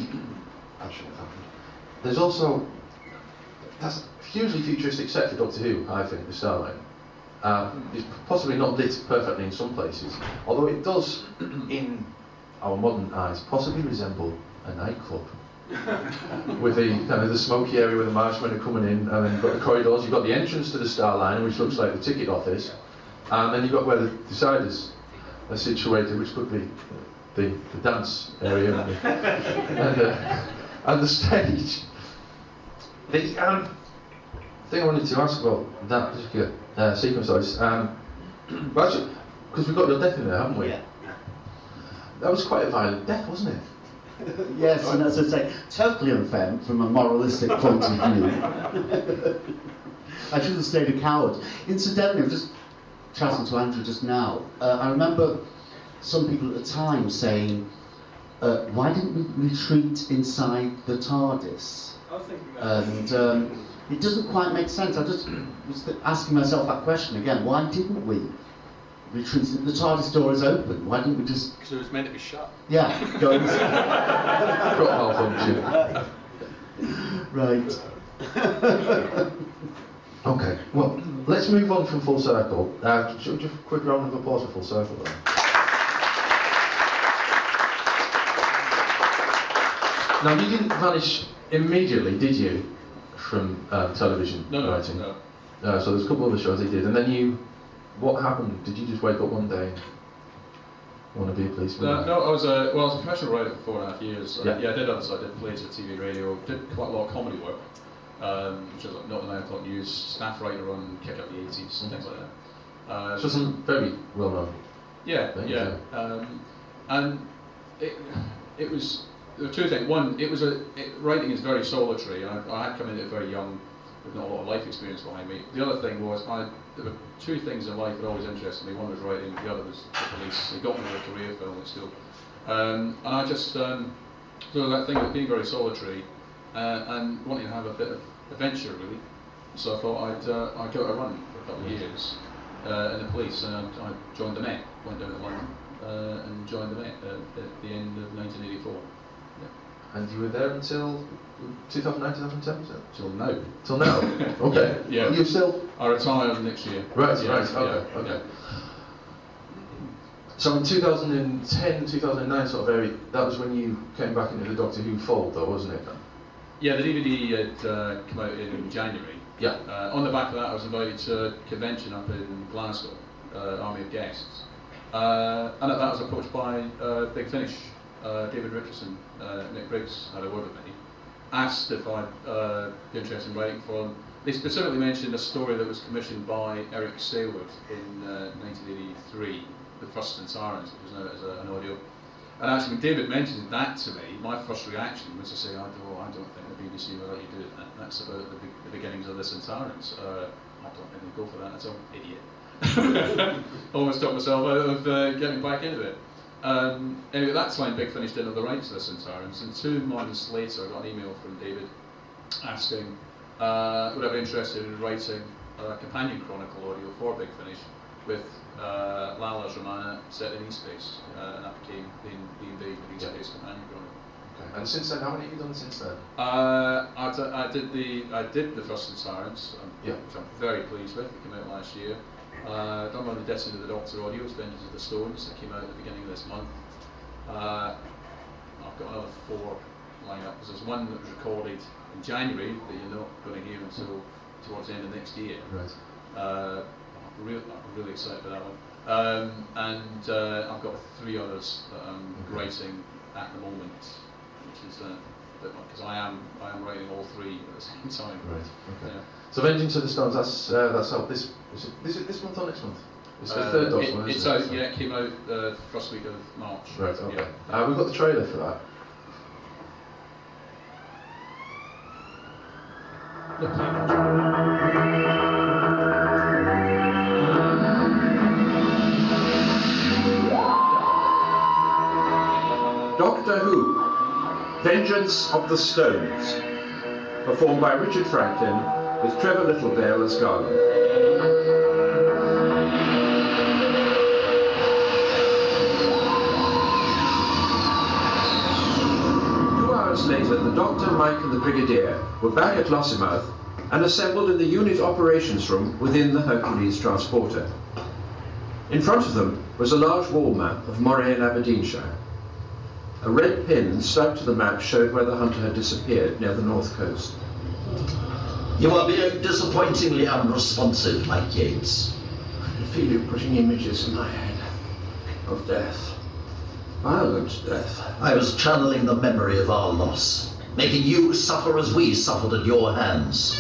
there's also, that's a hugely futuristic set for Doctor Who, I think, the Starline. It's possibly not lit perfectly in some places, although it does, in our modern eyes, possibly resemble a nightclub. With the kind of the smoky area where the Marshmen are coming in, and then you've got the corridors, you've got the entrance to the Starline, which looks like the ticket office, and then you've got where the deciders are situated, which could be the dance area and the stage. The thing I wanted to ask about that particular sequence is, because we've got your death in there, haven't we? Yeah. That was quite a violent death, wasn't it? Yes, and as I say, totally unfair from a moralistic point of view. I should have stayed a coward. Incidentally, I'm just chatting to Andrew just now. I remember some people at the time saying, why didn't we retreat inside the TARDIS? I was thinking about And it doesn't quite make sense. I just was asking myself that question again. Why didn't we retreat? The TARDIS door is open. Why didn't we just... because it was meant to be shut. Yeah, go inside. Right. Okay, well, let's move on from Full Circle. Just a quick round of applause for Full Circle then. Now, you didn't vanish immediately, did you, from television writing? No. So there's a couple of other shows they did, and then what happened? Did you just wake up one day and want to be a policeman? No, I was a professional writer for 4.5 years. Yeah. I did others. I did plays for TV, radio, did quite a lot of comedy work, which was like Not the 9 O'Clock News, staff writer on Kick Out the 80s, and things like that. So some very well known. Yeah, things, yeah. And it was, there were two things. One, writing is very solitary. I had come into it very young, with not a lot of life experience behind me. The other thing was, there were two things in life that always interested me. One was writing, the other was the police. It got me a career film at school. And I just, so that thing of being very solitary and wanting to have a bit of adventure, really. So I thought I'd go a run for a couple of years in the police, and I joined the Met, went down to London and joined the Met at the end of 1984. And you were there until 2009, 2010, was it? Till now. Till now? Okay. Yeah. You still? I retire next year. Right, yeah, right, okay, yeah, okay. Yeah. So in 2010, 2009 sort of area, that was when you came back into the Doctor Who fold though, wasn't it? Yeah, the DVD had come out in January, Yeah. On the back of that, I was invited to a convention up in Glasgow, Army of Guests, and at that I was approached by Big Finish, David Richardson, Nick Briggs had a word with me, asked if I'd be interested in writing for them. They specifically mentioned a story that was commissioned by Eric Saywood in 1983, The Thrust and Sirens, which was now as an audio. And actually, when David mentioned that to me, my first reaction was to say, I don't think the BBC will let you do that. That's about the beginnings of the Sirens. I don't think they'll go for that. That's an idiot. Almost talked myself out of getting back into it. Anyway, that's when Big Finish didn't have the rights to the Sirens. And 2 months later, I got an email from David asking would I be interested in writing a companion chronicle audio for Big Finish with Lala's Romana set in Eastbase, and that became the Invasion of Eastbase companion chronicle. Okay. And since then, how many have you done since then? I did the Thrust and Sirens, which I'm very pleased with. It came out last year. Done one of the Destiny of the Doctor audios, Vengeance of the Stones, that came out at the beginning of this month. I've got another 4 lined up, because there's one that was recorded in January that you're not going to hear until towards the end of next year. Right. I'm really excited for that one. And I've got 3 others that I'm writing at the moment, which is a bit much, because I am writing all 3 at the same time. Right. Okay. Yeah. So Vengeance of the Stones, that's out this month or next month? It's the third Doctor one, isn't it? Yeah, it came out the first week of March. Right. Okay. Yeah. We've got the trailer for that. Doctor Who, Vengeance of the Stones, performed by Richard Franklin with Trevor Littledale as Garland. 2 hours later, the Doctor, Mike and the Brigadier were back at Lossiemouth and assembled in the unit operations room within the Hercules transporter. In front of them was a large wall map of Moray and Aberdeenshire. A red pin stuck to the map showed where the hunter had disappeared near the north coast. You are being disappointingly unresponsive, Mike Yates. I can feel you putting images in my head of death. Violent death. I was channeling the memory of our loss, making you suffer as we suffered at your hands.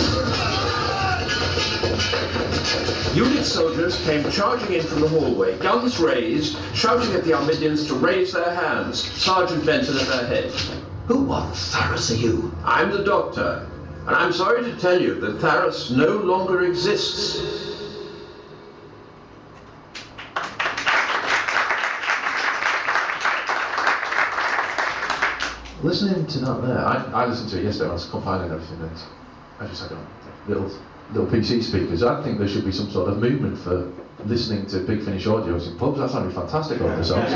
Unit soldiers came charging in from the hallway, guns raised, shouting at the Armidians to raise their hands, Sergeant Benton at their head. Who on Tharras are you? I'm the Doctor, and I'm sorry to tell you that Tharras no longer exists. Listening to that there, I listened to it yesterday when I was compiling everything, and I just had little PC speakers. I think there should be some sort of movement for listening to Big Finish audios in pubs. That sounded fantastic over the songs.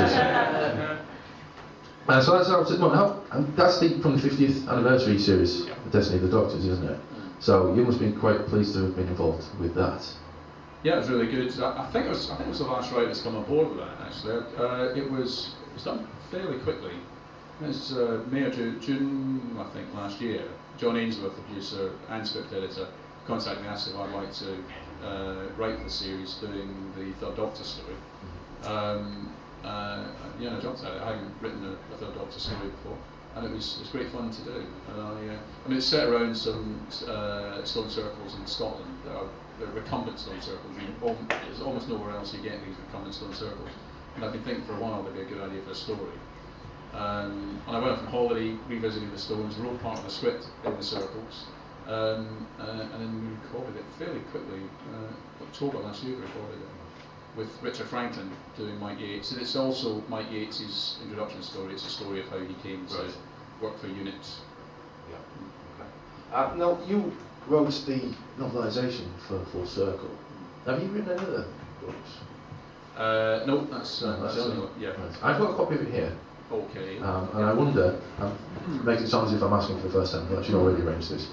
So that's out at the moment. And that's from the 50th anniversary series, The Destiny of the Doctors, isn't it? So you must have been quite pleased to have been involved with that. Yeah, it was really good. I think it was the last writer that's come on board with that, actually. It was done fairly quickly. It was May or June, I think, last year. John Ainsworth, the producer and script editor, contacted me and asked if I'd like to write the series doing the Third Doctor story. Yeah, I jumped at it. I hadn't written a Third Doctor story before, and it was great fun to do. And I mean, it's set around some stone circles in Scotland. They're recumbent stone circles. There's almost nowhere else you get these recumbent stone circles. And I've been thinking for a while they'd be a good idea for a story. And I went off on holiday, revisiting the stones, wrote part of the script in the circles, and then we recorded it fairly quickly. October last year we recorded it, with Richard Franklin doing Mike Yates. And it's also Mike Yates' introduction story. It's a story of how he came to work for Unit. Yeah. Now, you wrote the novelisation for Full Circle. Have you written any other books? No, that's only, yeah. Right. I've got a copy of it here. Okay. And I wonder, it makes it sound as if I'm asking for the first time, but I've already arranged this.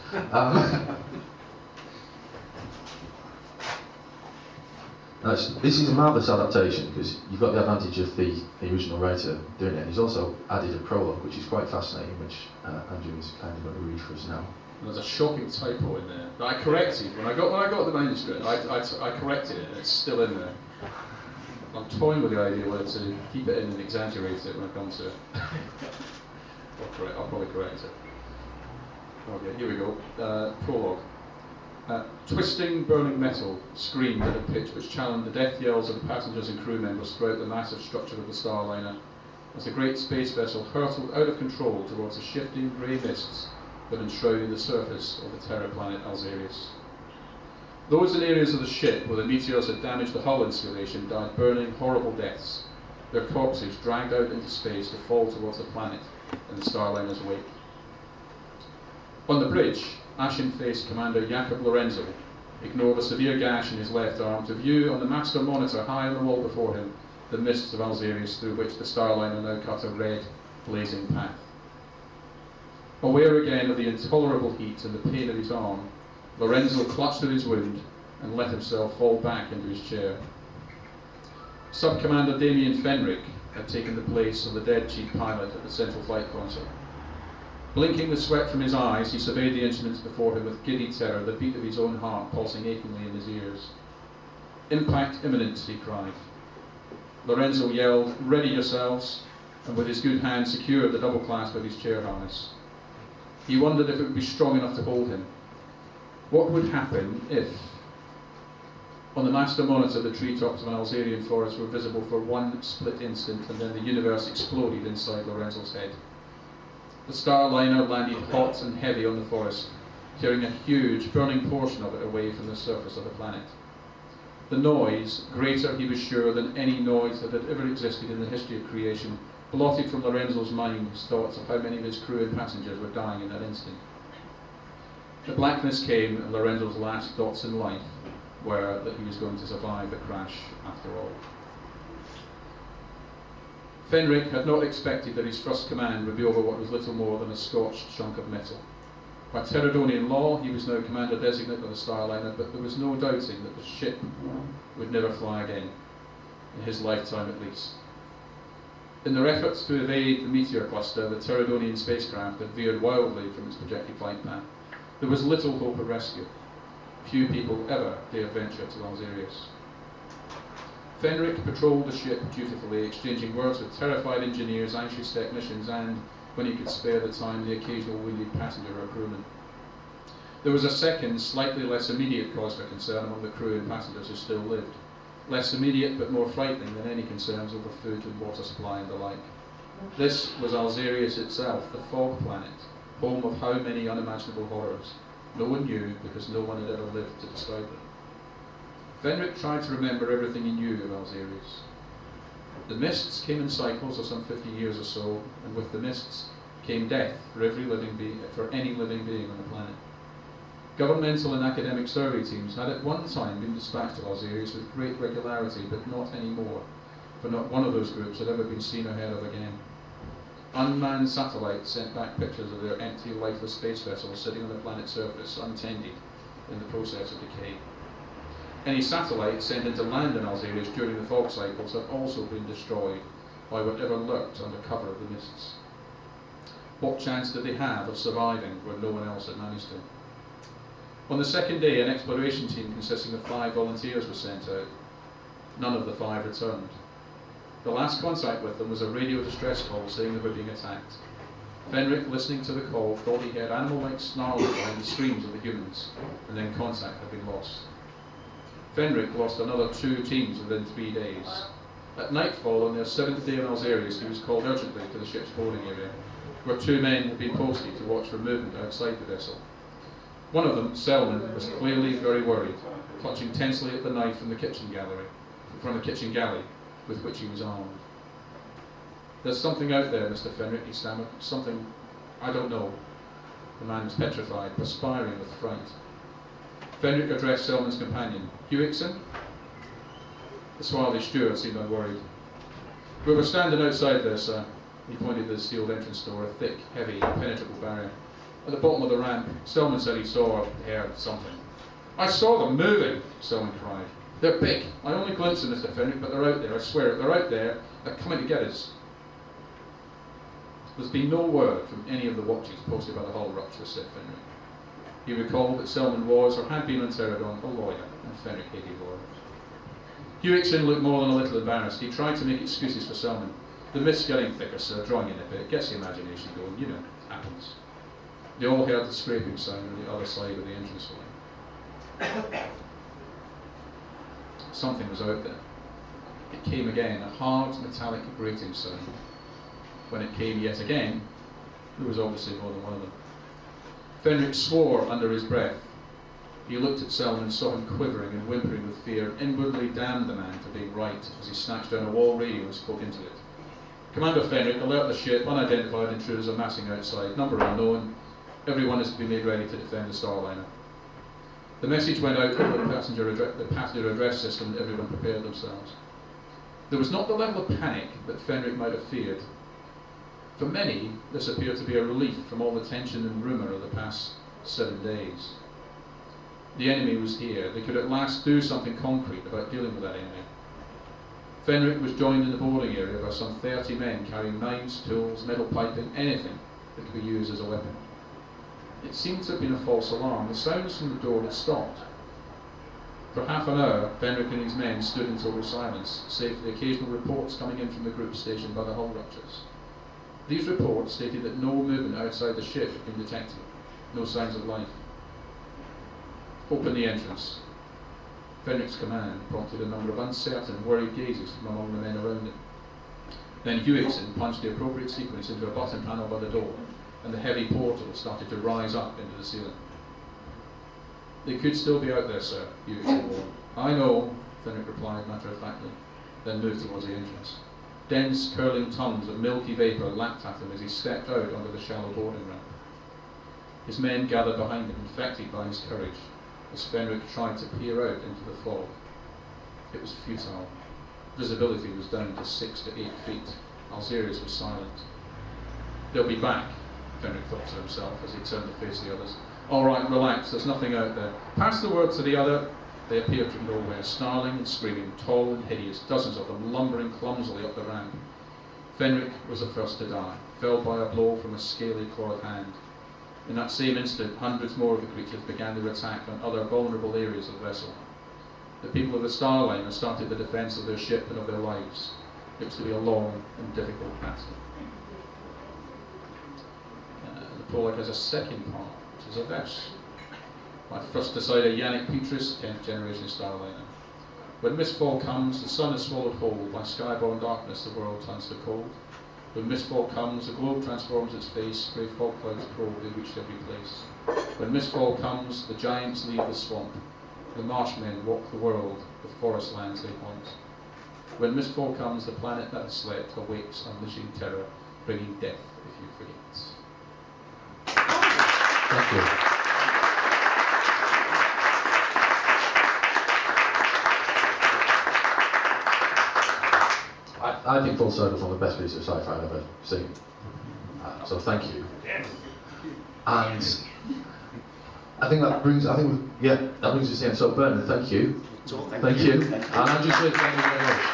This is a marvellous adaptation because you've got the advantage of the original writer doing it, and he's also added a prologue which is quite fascinating, which Andrew is kind of going to read for us now. And there's a shocking typo in there that I corrected. When I got the manuscript, I corrected it, and it's still in there. I'm toying with the idea whether to keep it in and exaggerate it when it comes to it. I'll probably correct it. Okay, here we go. Prologue. Twisting, burning metal screamed at a pitch which challenged the death yells of the passengers and crew members throughout the massive structure of the Starliner as the great space vessel hurtled out of control towards the shifting grey mists that enshrouded the surface of the terror planet Alzarius. Those in areas of the ship where the meteors had damaged the hull insulation died burning horrible deaths, their corpses dragged out into space to fall towards the planet in the Starliner's wake. On the bridge, ashen-faced Commander Jakob Lorenzo ignored a severe gash in his left arm to view on the master monitor high on the wall before him the mists of Alzarius through which the Starliner now cut a red, blazing path. Aware again of the intolerable heat and the pain of his arm, Lorenzo clutched at his wound and let himself fall back into his chair. Sub-Commander Damien Fenrick had taken the place of the dead chief pilot at the Central Flight Console. Blinking the sweat from his eyes, he surveyed the instruments before him with giddy terror, the beat of his own heart pulsing achingly in his ears. "Impact imminent," he cried. Lorenzo yelled, "Ready yourselves," and with his good hand secured the double clasp of his chair harness. He wondered if it would be strong enough to hold him. What would happen if... On the master monitor, the treetops of an Alzarian forest were visible for one split instant, and then the universe exploded inside Lorenzo's head. The Starliner landed hot and heavy on the forest, tearing a huge, burning portion of it away from the surface of the planet. The noise, greater, he was sure, than any noise that had ever existed in the history of creation, blotted from Lorenzo's mind his thoughts of how many of his crew and passengers were dying in that instant. The blackness came, and Lorenzo's last thoughts in life were that he was going to survive the crash after all. Fenrick had not expected that his first command would be over what was little more than a scorched chunk of metal. By Pterodonian law, he was now commander designate of the Starliner, but there was no doubting that the ship would never fly again, in his lifetime at least. In their efforts to evade the meteor cluster, the Pterodonian spacecraft had veered wildly from its projected flight path. There was little hope of rescue. Few people ever dare venture to Alzarius. Fenrick patrolled the ship dutifully, exchanging words with terrified engineers, anxious technicians, and, when he could spare the time, the occasional wounded passenger or crewman. There was a second, slightly less immediate cause for concern among the crew and passengers who still lived. Less immediate but more frightening than any concerns over food and water supply and the like. This was Alzarius itself, the fog planet, home of how many unimaginable horrors. No one knew because no one had ever lived to describe them. Fenrick tried to remember everything he knew of Alzarius. The mists came in cycles of some 50 years or so, and with the mists came death for any living being on the planet. Governmental and academic survey teams had at one time been dispatched to Alzarius with great regularity, but not anymore, for not one of those groups had ever been seen or heard of again. Unmanned satellites sent back pictures of their empty, lifeless space vessels sitting on the planet's surface, untended, in the process of decay. Any satellites sent into land in Alzarius during the fog cycles have also been destroyed by whatever lurked under cover of the mists. What chance did they have of surviving where no one else had managed to? On the second day, an exploration team consisting of 5 volunteers was sent out. None of the 5 returned. The last contact with them was a radio distress call saying they were being attacked. Fenrick, listening to the call, thought he heard animal-like snarling behind the screams of the humans, and then contact had been lost. Fenrick lost another 2 teams within 3 days. At nightfall on their 7th day on Alzarius, he was called urgently to the ship's boarding area, where 2 men had been posted to watch for movement outside the vessel. One of them, Selman, was clearly very worried, clutching tensely at the knife from the kitchen galley with which he was armed. "There's something out there, Mr. Fenrick," he stammered. "Something, I don't know." The man was petrified, perspiring with fright. Fenrick addressed Selman's companion. "Hewickson?" The swarthy steward seemed unworried. "We were standing outside there, sir." He pointed to the sealed entrance door, a thick, heavy, impenetrable barrier. "At the bottom of the ramp, Selman said he saw or heard something." "I saw them moving," Selman cried. "They're big. I only glimpsed them, Mr. Fenrick, but they're out there. I swear it. They're out there. They're coming to get us." "There's been no word from any of the watches posted by the hull rupture," said Fenrick. He recalled that Selman was, or had been on Pterodon, a lawyer, and Fenric hated lawyers. Hewickson looked more than a little embarrassed. He tried to make excuses for Selman. The mist's getting thicker, sir, drawing in a bit. It gets the imagination going, you know, happens. They all heard the scraping sound on the other side of the entrance line. Something was out there. It came again, a hard, metallic grating sound. When it came yet again, there was obviously more than one of them. Fenric swore under his breath. He looked at Selman and saw him quivering and whimpering with fear, and inwardly damned the man for being right as he snatched down a wall radio and spoke into it. Commander Fenric, alert the ship. Unidentified intruders are massing outside. Number unknown. Everyone is to be made ready to defend the Starliner. The message went out over the passenger address system, and everyone prepared themselves. There was not the level of panic that Fenric might have feared. For many, this appeared to be a relief from all the tension and rumour of the past 7 days. The enemy was here. They could at last do something concrete about dealing with that enemy. Fenric was joined in the boarding area by some 30 men carrying knives, tools, metal piping, anything that could be used as a weapon. It seemed to have been a false alarm. The sounds from the door had stopped. For half an hour, Fenric and his men stood in total silence, save for the occasional reports coming in from the group stationed by the hull ruptures. These reports stated that no movement outside the ship had been detected, no signs of life. Open the entrance. Fenric's command prompted a number of uncertain, worried gazes from among the men around him. Then Hewickson punched the appropriate sequence into a button panel by the door, and the heavy portal started to rise up into the ceiling. They could still be out there, sir, Hewickson warned. I know, Fenric replied matter-of-factly, then moved towards the entrance. Dense, curling tongues of milky vapour lapped at him as he stepped out onto the shallow boarding ramp. His men gathered behind him, infected by his courage, as Fenric tried to peer out into the fog. It was futile. Visibility was down to 6 to 8 feet. Alzerius was silent. They'll be back, Fenric thought to himself as he turned to face the others. All right, relax, there's nothing out there. Pass the word to the other. They appeared from nowhere, snarling and screaming, tall and hideous, dozens of them lumbering clumsily up the ramp. Fenric was the first to die, felled by a blow from a scaly clawed hand. In that same instant, hundreds more of the creatures began their attack on other vulnerable areas of the vessel. The people of the Starliner started the defence of their ship and of their lives. It was to be a long and difficult battle. The prologue has a second part, which is a verse. My first decider, Yannick Petrus, 10th generation Starliner. When mistfall comes, the sun is swallowed whole. By skyborne darkness, the world turns to cold. When mistfall comes, the globe transforms its face. Grey fog clouds probe, they reach every place. When mistfall comes, the giants leave the swamp. The marshmen walk the world, the forest lands they haunt. When mistfall comes, the planet that has slept awakes, unleashing terror, bringing death if you forget. Thank you. I think Full Circle is one of the best pieces of sci-fi I've ever seen. So thank you. And I think that brings us to the end. So Bernard, thank you. Thank you. And Andrew Smith, thank you very much.